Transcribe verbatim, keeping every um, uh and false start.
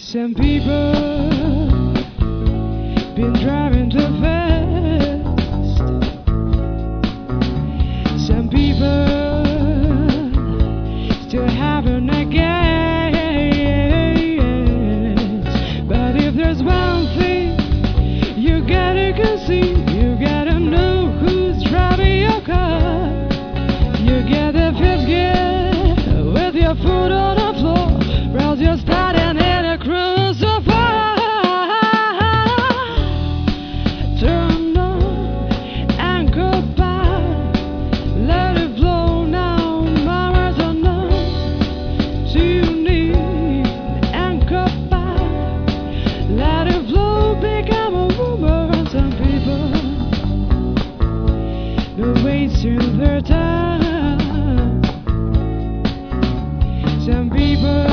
Some people been driving too fast. Some people still haven't a gas. But if there's one thing you gotta concede, you gotta know who's driving your car. You gotta feel good with your foot on the floor, while you're starting in a cruise so far. Turn on and go back, let it blow now, mama don't know. Tune in and go back, let it blow, become a rumor. Some people are wasting their time. Some people